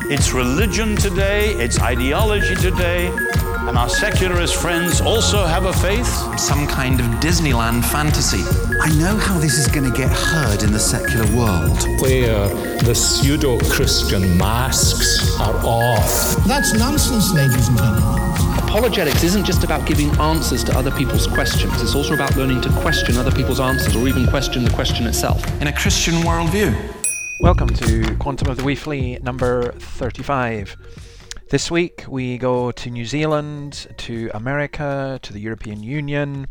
It's religion today, it's ideology today, and our secularist friends also have a faith. Some kind of Disneyland fantasy. I know how this is going to get heard in the secular world. Where the pseudo-Christian masks are off. That's nonsense, ladies and gentlemen. Apologetics isn't just about giving answers to other people's questions. It's also about learning to question other people's answers, or even question the question itself. In a Christian worldview. Welcome to Quantum of the Weekly number 35. This week we go to New Zealand, to America, to the European Union,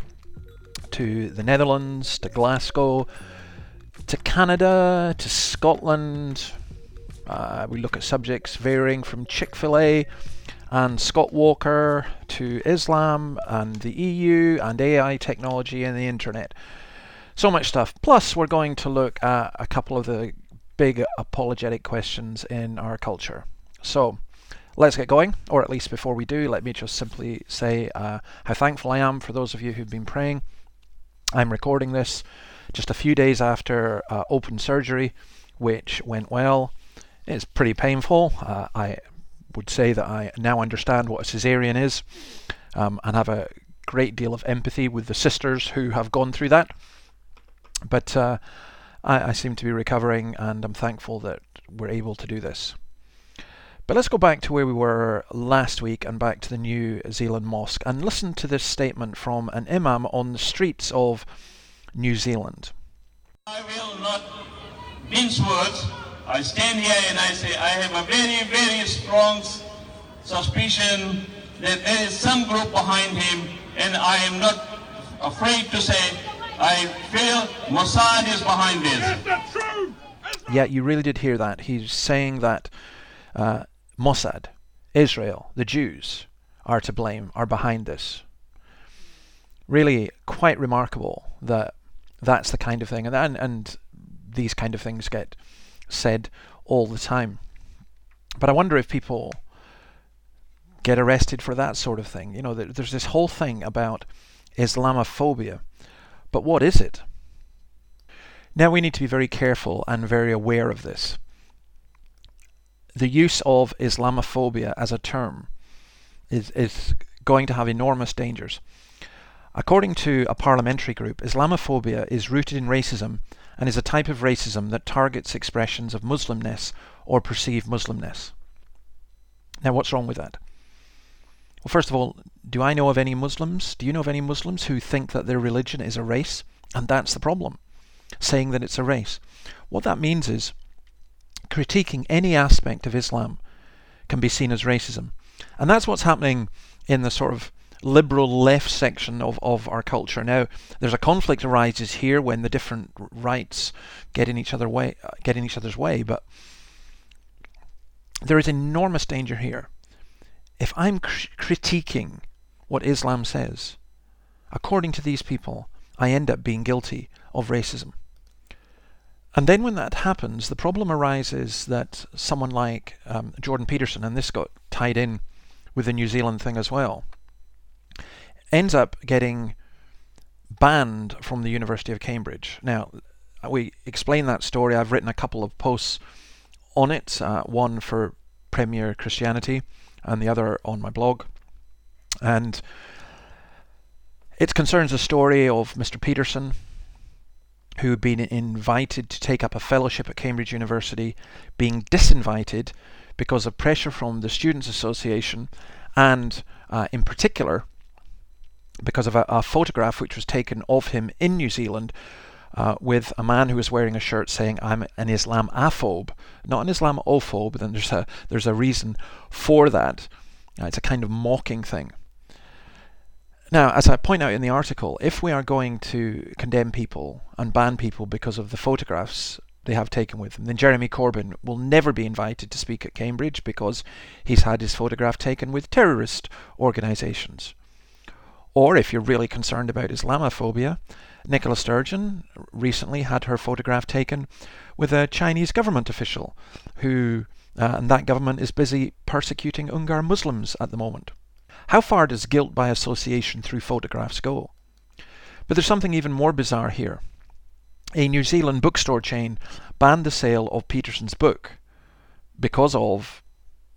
to the Netherlands, to Glasgow, to Canada, to Scotland. We look at subjects varying from Chick-fil-A and Scott Walker to Islam and the EU and AI technology and the internet. So much stuff. Plus we're going to look at a couple of the big apologetic questions in our culture. So let's get going, or at least before we do, let me just simply say how thankful I am for those of you who've been praying. I'm recording this just a few days after open surgery, which went well. It's pretty painful. I would say that I now understand what a cesarean is, and have a great deal of empathy with the sisters who have gone through that. But I seem to be recovering, and I'm thankful that we're able to do this. But let's go back to where we were last week and back to the New Zealand mosque and listen to this statement from an imam on the streets of New Zealand. I will not mince words. I stand here and I say I have a very, very strong suspicion that there is some group behind him, and I am not afraid to say I feel Mossad is behind this. Yeah, you really did hear that. He's saying that Mossad, Israel, the Jews are to blame, are behind this. Really quite remarkable that that's the kind of thing, and these kind of things get said all the time. But I wonder if people get arrested for that sort of thing. You know, there's this whole thing about Islamophobia. But what is it? Now we need to be very careful and very aware of this. The use of Islamophobia as a term is going to have enormous dangers. According to a parliamentary group, Islamophobia is rooted in racism and is a type of racism that targets expressions of Muslimness or perceived Muslimness. Now what's wrong with that? Well, first of all, do I know of any Muslims? Do you know of any Muslims who think that their religion is a race? And that's the problem, saying that it's a race. What that means is critiquing any aspect of Islam can be seen as racism. And that's what's happening in the sort of liberal left section of our culture. Now, there's a conflict arises here when the different rights get in each other's way, but there is enormous danger here. If I'm critiquing what Islam says, according to these people, I end up being guilty of racism. And then when that happens, the problem arises that someone like Jordan Peterson, and this got tied in with the New Zealand thing as well, ends up getting banned from the University of Cambridge. Now, we explain that story. I've written a couple of posts on it, one for Premier Christianity and the other on my blog. And it concerns a story of Mr. Peterson, who had been invited to take up a fellowship at Cambridge University, being disinvited because of pressure from the Students' Association, and in particular because of a photograph which was taken of him in New Zealand with a man who was wearing a shirt saying, "I'm an Islamophobe," not an Islamophobe. Then there's a reason for that. It's a kind of mocking thing. Now, as I point out in the article, if we are going to condemn people and ban people because of the photographs they have taken with them, then Jeremy Corbyn will never be invited to speak at Cambridge because he's had his photograph taken with terrorist organisations. Or if you're really concerned about Islamophobia, Nicola Sturgeon recently had her photograph taken with a Chinese government official who, and that government is busy persecuting Uyghur Muslims at the moment. How far does guilt by association through photographs go? But there's something even more bizarre here. A New Zealand bookstore chain banned the sale of Peterson's book because of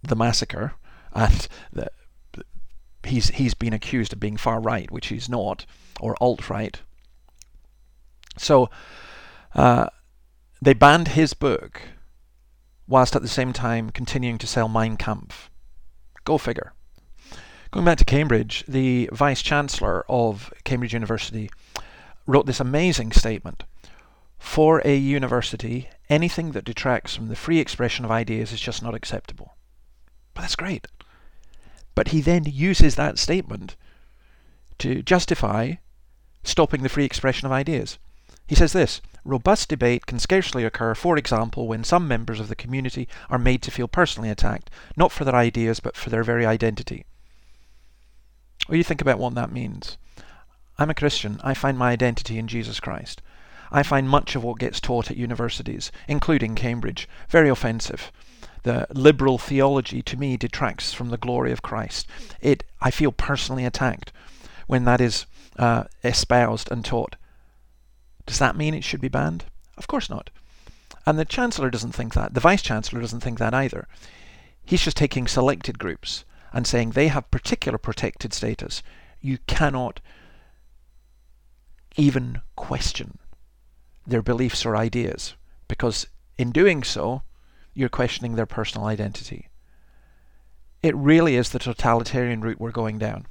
the massacre, and he's been accused of being far right, which he's not, or alt-right. So they banned his book, whilst at the same time continuing to sell Mein Kampf. Go figure. Going back to Cambridge, the Vice-Chancellor of Cambridge University wrote this amazing statement. For a university, anything that detracts from the free expression of ideas is just not acceptable. But that's great. But he then uses that statement to justify stopping the free expression of ideas. He says this: robust debate can scarcely occur, for example, when some members of the community are made to feel personally attacked, not for their ideas, but for their very identity. Well, you think about what that means. I'm a Christian. I find my identity in Jesus Christ. I find much of what gets taught at universities, including Cambridge, very offensive. The liberal theology, to me, detracts from the glory of Christ. I feel personally attacked when that is espoused and taught. Does that mean it should be banned? Of course not. And the Chancellor doesn't think that. The Vice-Chancellor doesn't think that either. He's just taking selected groups and saying they have particular protected status. You cannot even question their beliefs or ideas, because in doing so, you're questioning their personal identity. It really is the totalitarian route we're going down.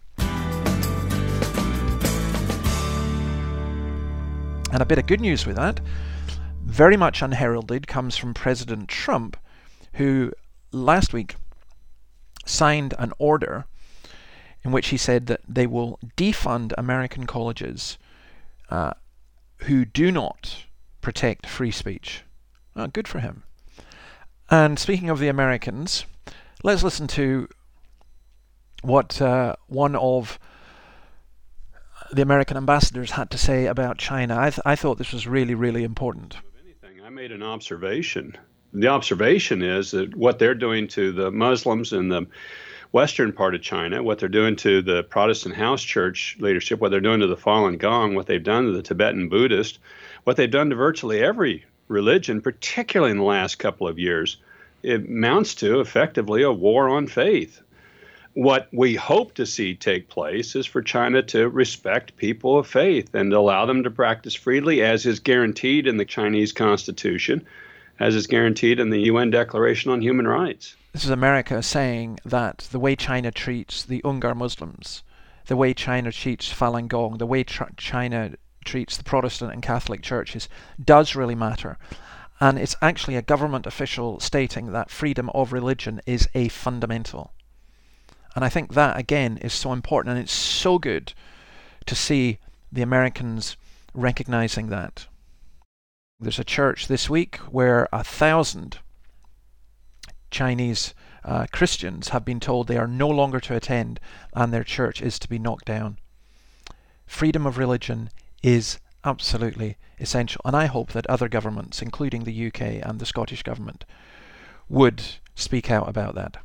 And a bit of good news with that, very much unheralded, comes from President Trump, who last week signed an order in which he said that they will defund American colleges who do not protect free speech. Good for him. And speaking of the Americans, let's listen to what one of the American ambassadors had to say about China. I thought this was really, really important. I made an observation. The observation is that what they're doing to the Muslims in the western part of China, what they're doing to the Protestant house church leadership, what they're doing to the Falun Gong, what they've done to the Tibetan Buddhist, what they've done to virtually every religion, particularly in the last couple of years, it amounts to effectively a war on faith. What we hope to see take place is for China to respect people of faith and allow them to practice freely, as is guaranteed in the Chinese Constitution, as is guaranteed in the UN Declaration on Human Rights. This is America saying that the way China treats the Uyghur Muslims, the way China treats Falun Gong, the way China treats the Protestant and Catholic churches does really matter. And it's actually a government official stating that freedom of religion is a fundamental. And I think that, again, is so important, and it's so good to see the Americans recognizing that. There's a church this week where 1,000 Chinese Christians have been told they are no longer to attend and their church is to be knocked down. Freedom of religion is absolutely essential, and I hope that other governments, including the UK and the Scottish government, would speak out about that.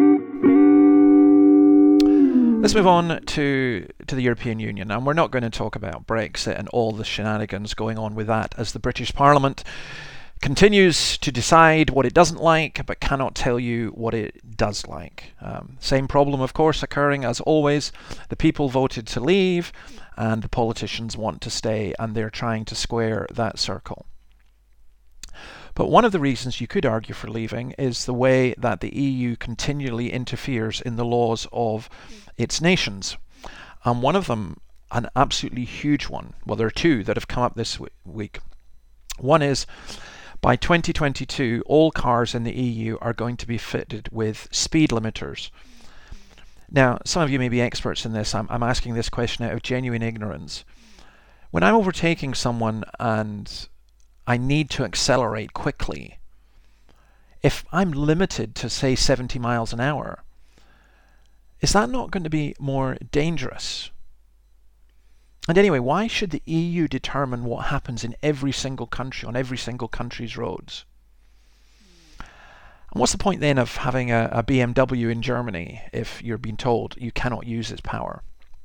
Let's move on to the European Union, and we're not going to talk about Brexit and all the shenanigans going on with that, as the British Parliament continues to decide what it doesn't like but cannot tell you what it does like. Same problem, of course, occurring as always. The people voted to leave and the politicians want to stay, and they're trying to square that circle. But one of the reasons you could argue for leaving is the way that the EU continually interferes in the laws of its nations. And one of them, an absolutely huge one, well, there are two that have come up this week. One is, by 2022, all cars in the EU are going to be fitted with speed limiters. Now, some of you may be experts in this. I'm asking this question out of genuine ignorance. When I'm overtaking someone and I need to accelerate quickly, if I'm limited to, say, 70 miles an hour, is that not going to be more dangerous? And anyway, why should the EU determine what happens in every single country, on every single country's roads? And what's the point then of having a BMW in Germany if you're being told you cannot use its power?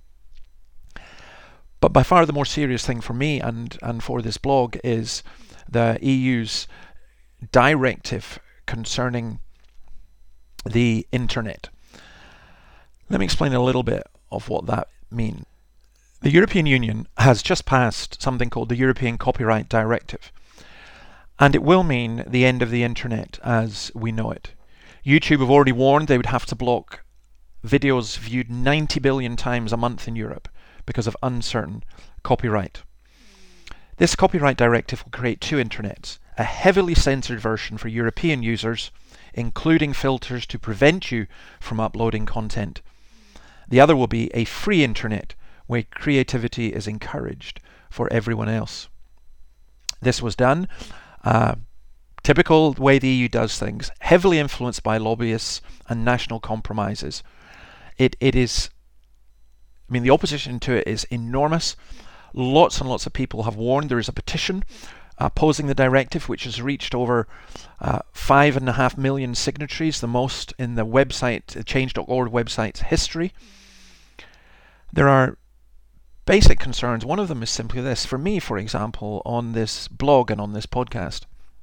But by far the more serious thing for me and for this blog is the EU's directive concerning the internet. Let me explain a little bit of what that means. The European Union has just passed something called the European Copyright Directive, and it will mean the end of the internet as we know it. YouTube have already warned they would have to block videos viewed 90 billion times a month in Europe because of uncertain copyright. This copyright directive will create two internets, a heavily censored version for European users, including filters to prevent you from uploading content. The other will be a free internet where creativity is encouraged for everyone else. This was done, typical way the EU does things, heavily influenced by lobbyists and national compromises. It is, the opposition to it is enormous. Lots and lots of people have warned. There is a petition opposing the directive, which has reached over 5.5 million signatories, the most in the website, change.org website's history. There are basic concerns. One of them is simply this. For me, for example, on this blog and on this podcast,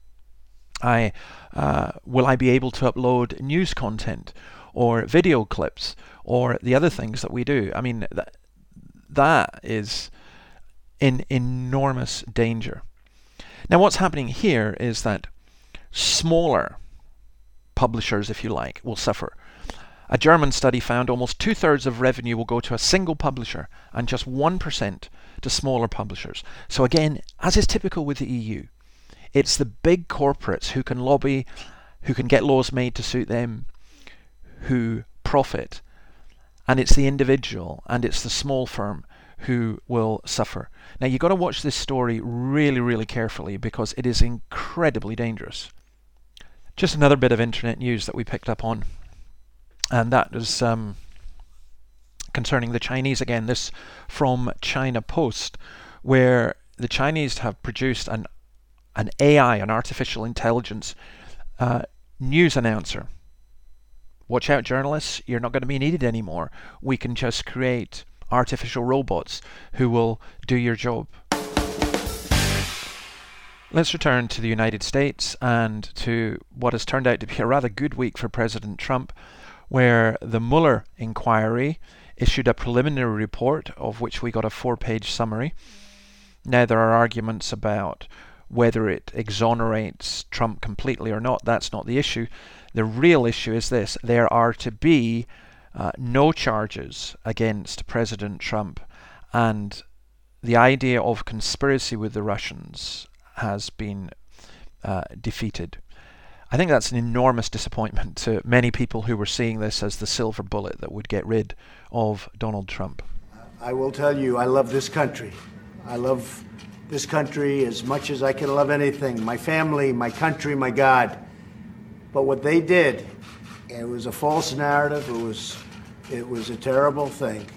will I be able to upload news content or video clips or the other things that we do? That is in enormous danger. Now, what's happening here is that smaller publishers, if you like, will suffer. A German study found almost 2/3 of revenue will go to a single publisher and just 1% to smaller publishers. So again, as is typical with the EU, it's the big corporates who can lobby, who can get laws made to suit them, who profit. And it's the individual and it's the small firm who will suffer. Now, you've got to watch this story really, really carefully because it is incredibly dangerous. Just another bit of internet news that we picked up on, and that is concerning the Chinese again. This from China Post, where the Chinese have produced an AI, an artificial intelligence news announcer. Watch out, journalists, you're not going to be needed anymore. We can just create artificial robots who will do your job. Let's return to the United States and to what has turned out to be a rather good week for President Trump, where the Mueller inquiry issued a preliminary report of which we got a 4-page summary. Now, there are arguments about whether it exonerates Trump completely or not. That's not the issue. The real issue is this: there are to be no charges against President Trump, and the idea of conspiracy with the Russians has been defeated. I think that's an enormous disappointment to many people who were seeing this as the silver bullet that would get rid of Donald Trump. I will tell you, I love this country. I love this country as much as I can love anything. My family, my country, my God. But what they did, it was a false narrative. It was a terrible thing.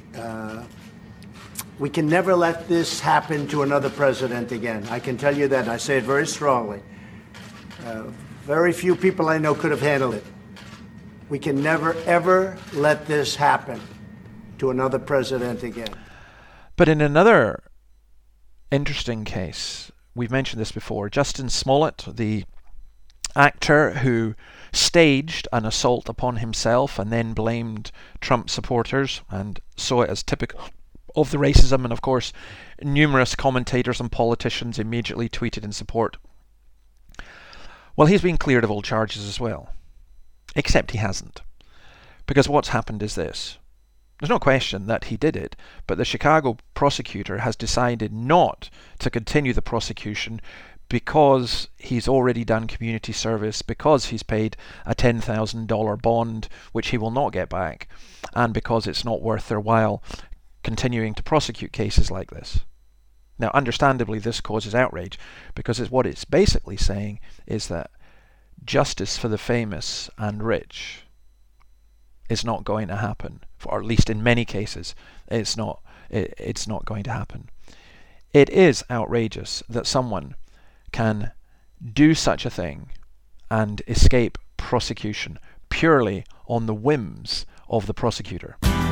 We can never let this happen to another president again. I can tell you that. I say it very strongly. Very few people I know could have handled it. We can never, ever let this happen to another president again. But in another interesting case, we've mentioned this before, Justin Smollett, the actor who staged an assault upon himself and then blamed Trump supporters and saw it as typical of the racism, and of course numerous commentators and politicians immediately tweeted in support. Well, he's been cleared of all charges as well, except he hasn't, because what's happened is this. There's no question that he did it, but the Chicago prosecutor has decided not to continue the prosecution because he's already done community service, because he's paid a $10,000 bond, which he will not get back, and because it's not worth their while continuing to prosecute cases like this. Now, understandably, this causes outrage, because what it's basically saying is that justice for the famous and rich is not going to happen, or at least in many cases, it's not going to happen. It is outrageous that someone can do such a thing and escape prosecution purely on the whims of the prosecutor.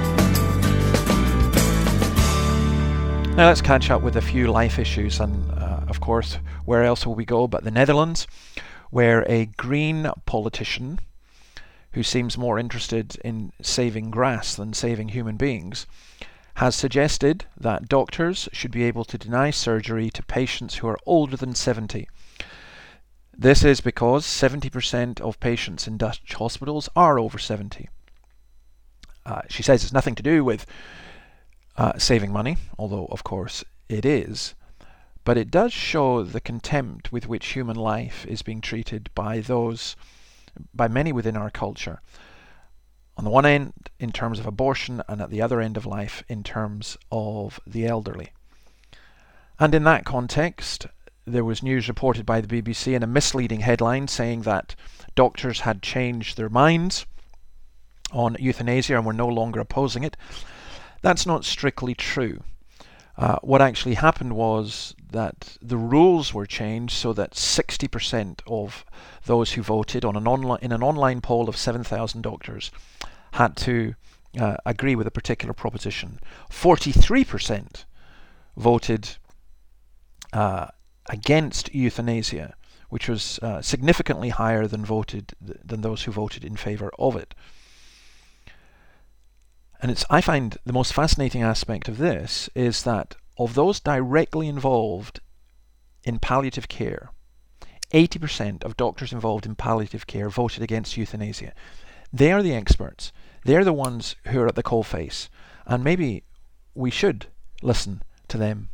Now let's catch up with a few life issues, and of course, where else will we go but the Netherlands, where a Green politician who seems more interested in saving grass than saving human beings, has suggested that doctors should be able to deny surgery to patients who are older than 70. This is because 70% of patients in Dutch hospitals are over 70. She says it's nothing to do with saving money, although of course it is, but it does show the contempt with which human life is being treated by many within our culture. On the one end, in terms of abortion, and at the other end of life, in terms of the elderly. And in that context, there was news reported by the BBC in a misleading headline saying that doctors had changed their minds on euthanasia and were no longer opposing it. That's not strictly true. What actually happened was that the rules were changed so that 60% of those who voted in an online poll of 7,000 doctors had to agree with a particular proposition. 43% voted against euthanasia, which was significantly higher than those who voted in favour of it. And I find the most fascinating aspect of this is that of those directly involved in palliative care, 80% of doctors involved in palliative care voted against euthanasia. They are the experts. They're the ones who are at the coalface. And maybe we should listen to them.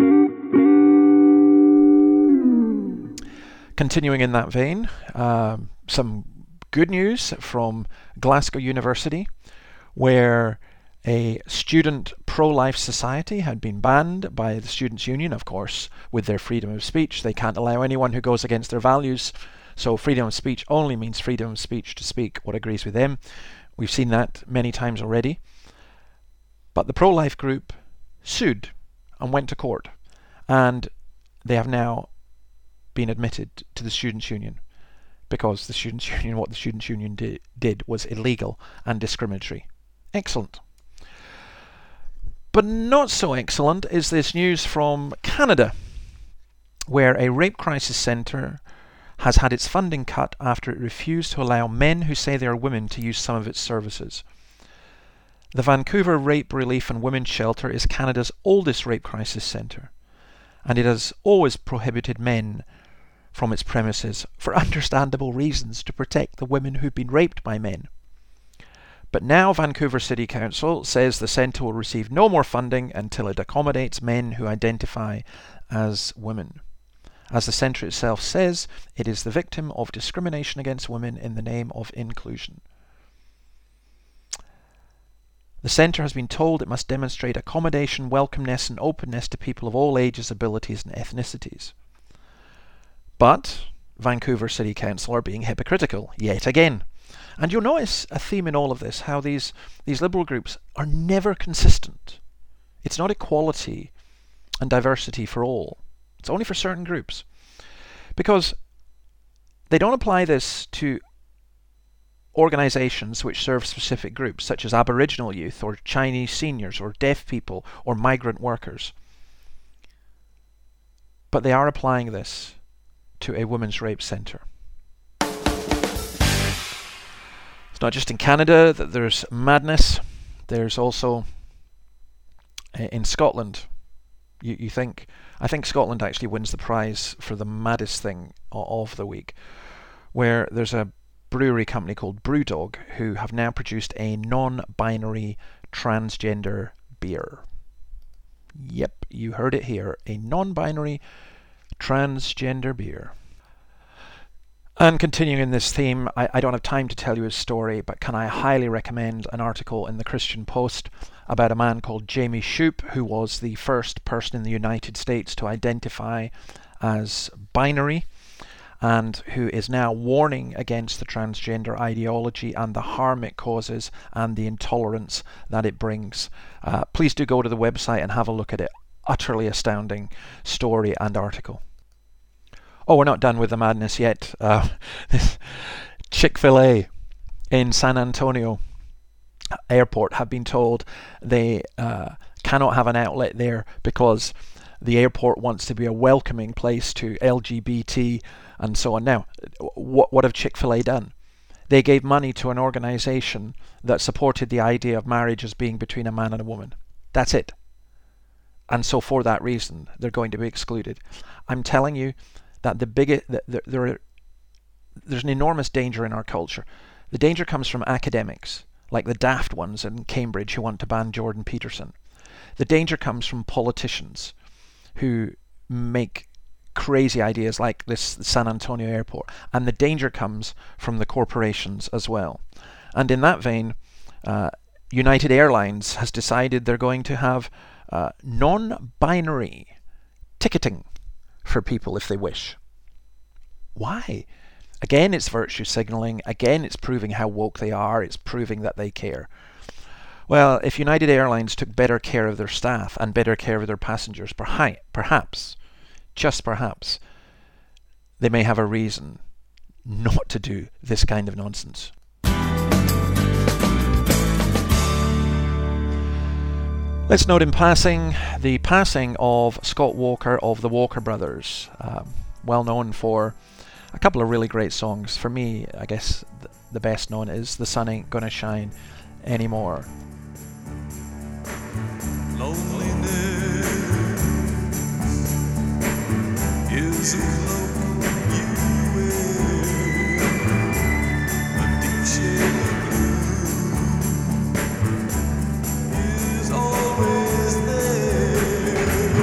Continuing in that vein, some good news from Glasgow University, where a student pro-life society had been banned by the Students' Union, of course, with their freedom of speech. They can't allow anyone who goes against their values, so freedom of speech only means freedom of speech to speak what agrees with them. We've seen that many times already. But the pro-life group sued and went to court, and they have now been admitted to the Students' Union, because what the Students' Union did was illegal and discriminatory. Excellent. But not so excellent is this news from Canada, where a rape crisis centre has had its funding cut after it refused to allow men who say they are women to use some of its services. The Vancouver Rape Relief and Women's Shelter is Canada's oldest rape crisis centre, and it has always prohibited men from its premises for understandable reasons to protect the women who've been raped by men. But now Vancouver City Council says the centre will receive no more funding until it accommodates men who identify as women. As the centre itself says, it is the victim of discrimination against women in the name of inclusion. The centre has been told it must demonstrate accommodation, welcomeness and openness to people of all ages, abilities and ethnicities. But Vancouver City Council are being hypocritical yet again. And you'll notice a theme in all of this, how these liberal groups are never consistent. It's not equality and diversity for all. It's only for certain groups. Because they don't apply this to organisations which serve specific groups, such as Aboriginal youth or Chinese seniors or deaf people or migrant workers. But they are applying this to a women's rape centre. It's not just in Canada that there's madness. There's also in Scotland. I think Scotland actually wins the prize for the maddest thing of the week, where there's a brewery company called Brewdog who have now produced a non-binary transgender beer. Yep, you heard it here. A non-binary transgender beer. And continuing in this theme, I don't have time to tell you his story, but can I highly recommend an article in the Christian Post about a man called Jamie Shoup, who was the first person in the United States to identify as binary, and who is now warning against the transgender ideology and the harm it causes and the intolerance that it brings. Please do go to the website and have a look at it. Utterly astounding story and article. Oh, we're not done with the madness yet. Chick-fil-A in San Antonio airport have been told they cannot have an outlet there because the airport wants to be a welcoming place to LGBT and so on. Now, what have Chick-fil-A done? They gave money to an organization that supported the idea of marriage as being between a man and a woman. That's it. And so for that reason, they're going to be excluded. I'm telling you that there's an enormous danger in our culture. The danger comes from academics, like the daft ones in Cambridge who want to ban Jordan Peterson. The danger comes from politicians who make crazy ideas like this San Antonio airport. And the danger comes from the corporations as well. And in that vein, United Airlines has decided they're going to have non-binary ticketing for people if they wish. Why? Again, it's virtue signaling. Again, it's proving how woke they are. It's proving that they care. Well, if United Airlines took better care of their staff and better care of their passengers, perhaps, just perhaps, they may have a reason not to do this kind of nonsense. Let's note in passing the passing of Scott Walker of the Walker Brothers, well known for a couple of really great songs. For me, I guess the best known is The Sun Ain't Gonna Shine Anymore. Loneliness is a cloak you wear, a deep shade of blue is always there.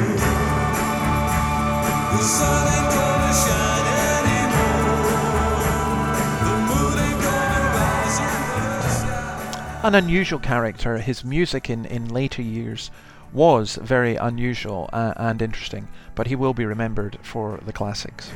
The sun ain't gonna shine anymore, the moon ain't gonna rise in the sky. An unusual character. His music in later years was very unusual and interesting, but he will be remembered for the classics.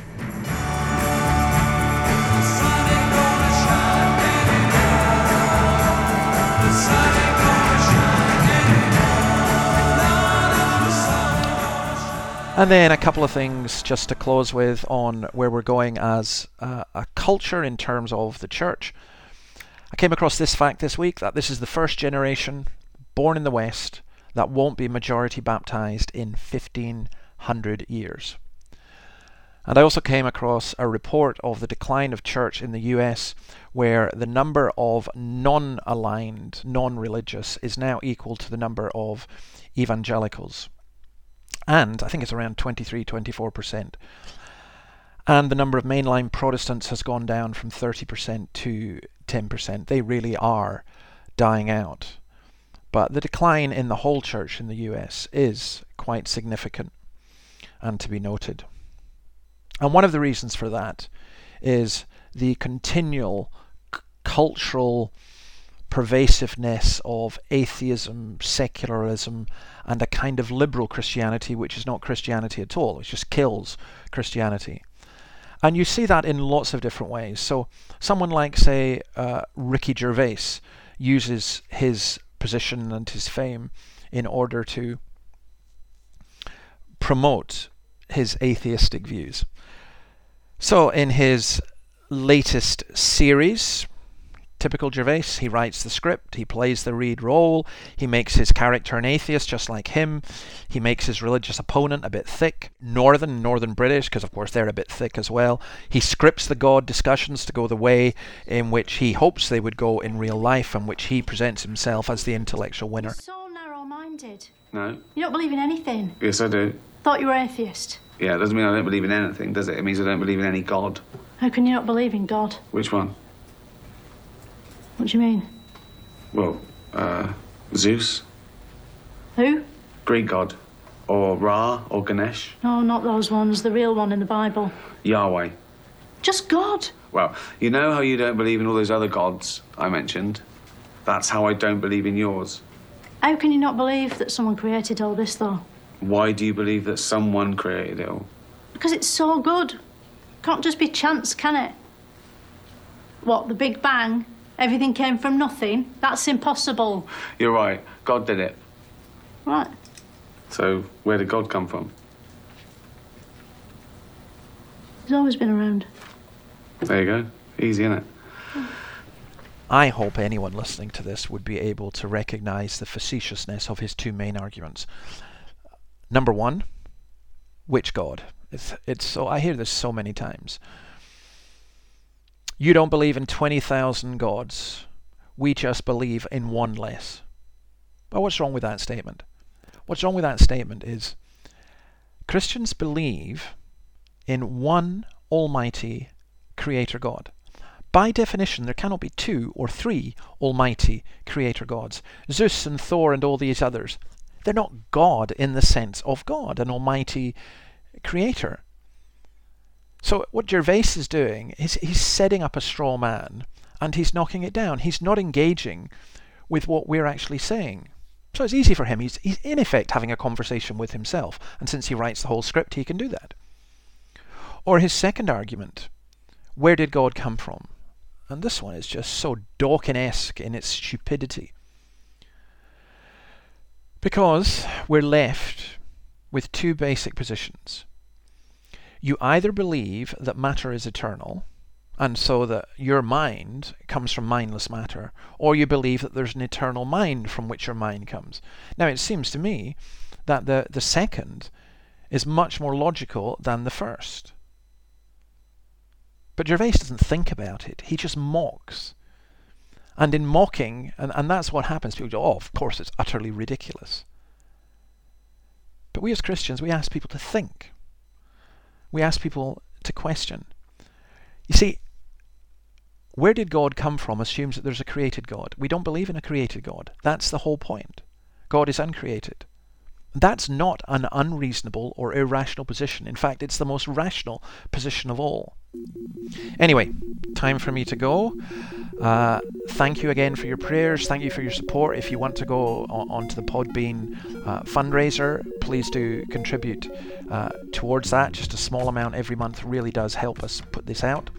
And then a couple of things just to close with on where we're going as a culture in terms of the church. I came across this fact this week that this is the first generation born in the West that won't be majority baptized in 1500 years. And I also came across a report of the decline of church in the US, where the number of non-aligned, non-religious is now equal to the number of evangelicals. And I think it's around 23-24%. And the number of mainline Protestants has gone down from 30% to 10%. They really are dying out. But the decline in the whole church in the US is quite significant and to be noted. And one of the reasons for that is the continual cultural pervasiveness of atheism, secularism, and a kind of liberal Christianity, which is not Christianity at all. It just kills Christianity. And you see that in lots of different ways. So someone like, say, Ricky Gervais uses his position and his fame in order to promote his atheistic views. So in his latest series, typical Gervais, he writes the script, he plays the lead role, he makes his character an atheist just like him, he makes his religious opponent a bit thick, Northern British, because of course they're a bit thick as well. He scripts the God discussions to go the way in which he hopes they would go in real life, and which he presents himself as the intellectual winner. You're so narrow-minded. No. You don't believe in anything. Yes, I do. Thought you were atheist. Yeah, it doesn't mean I don't believe in anything, does it? It means I don't believe in any God. How can you not believe in God? Which one? What do you mean? Well, Zeus. Who? Greek god. Or Ra, or Ganesh. No, not those ones. The real one in the Bible. Yahweh. Just God. Well, you know how you don't believe in all those other gods I mentioned? That's how I don't believe in yours. How can you not believe that someone created all this, though? Why do you believe that someone created it all? Because it's so good. Can't just be chance, can it? What, the Big Bang? Everything came from nothing? That's impossible. You're right. God did it. Right. So, where did God come from? He's always been around. There you go. Easy, innit? I hope anyone listening to this would be able to recognize the facetiousness of his two main arguments. Number one, which God? It's so, I hear this so many times. You don't believe in 20,000 gods. We just believe in one less. Well, what's wrong with that statement? What's wrong with that statement is Christians believe in one almighty creator God. By definition, there cannot be 2 or 3 almighty creator gods. Zeus and Thor and all these others, they're not God in the sense of God, an almighty creator. So what Gervais is doing is he's setting up a straw man and he's knocking it down. He's not engaging with what we're actually saying. So it's easy for him. He's in effect having a conversation with himself. And since he writes the whole script, he can do that. Or his second argument, where did God come from? And this one is just so Dawkins-esque in its stupidity. Because we're left with 2 basic positions. You either believe that matter is eternal, and so that your mind comes from mindless matter, or you believe that there's an eternal mind from which your mind comes. Now, it seems to me that the second is much more logical than the first. But Gervais doesn't think about it. He just mocks. And in mocking, and that's what happens, people go, oh, of course, it's utterly ridiculous. But we as Christians, we ask people to think. We ask people to question. You see, where did God come from assumes that there's a created God. We don't believe in a created God. That's the whole point. God is uncreated. That's not an unreasonable or irrational position. In fact, it's the most rational position of all. Anyway, time for me to go. Thank you again for your prayers. Thank you for your support. If you want to go onto the Podbean fundraiser, please do contribute towards that. Just a small amount every month really does help us put this out.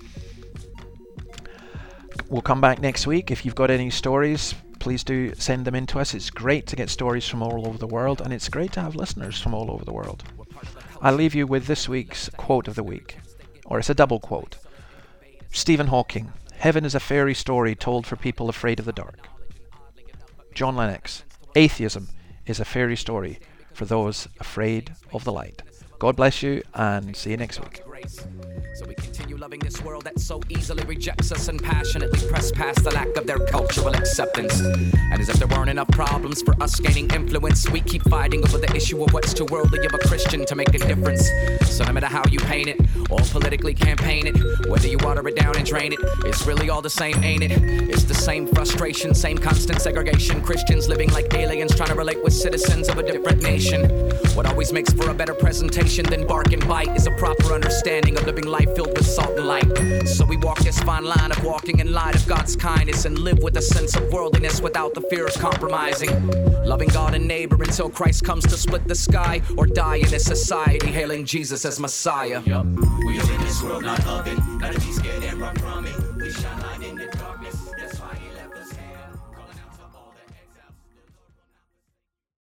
We'll come back next week. If you've got any stories, please do send them in to us. It's great to get stories from all over the world, and it's great to have listeners from all over the world. I'll leave you with this week's quote of the week, or it's a double quote. Stephen Hawking, heaven is a fairy story told for people afraid of the dark. John Lennox, atheism is a fairy story for those afraid of the light. God bless you, and see you next week. So we continue loving this world that so easily rejects us and passionately press past the lack of their cultural acceptance. And as if there weren't enough problems for us gaining influence, we keep fighting over the issue of what's too worldly of a Christian to make a difference. So no matter how you paint it, or politically campaign it, whether you water it down and drain it, it's really all the same, ain't it? It's the same frustration, same constant segregation. Christians living like aliens trying to relate with citizens of a different nation. What always makes for a better presentation than bark and bite is a proper understanding of living life filled with salt and light. So we walk this fine line of walking in light of God's kindness and live with a sense of worldliness without the fear of compromising. Loving God and neighbor until Christ comes to split the sky, or die in this society hailing Jesus as Messiah. We live in this world, not of it. Gotta be scared and run from it. We shine light in the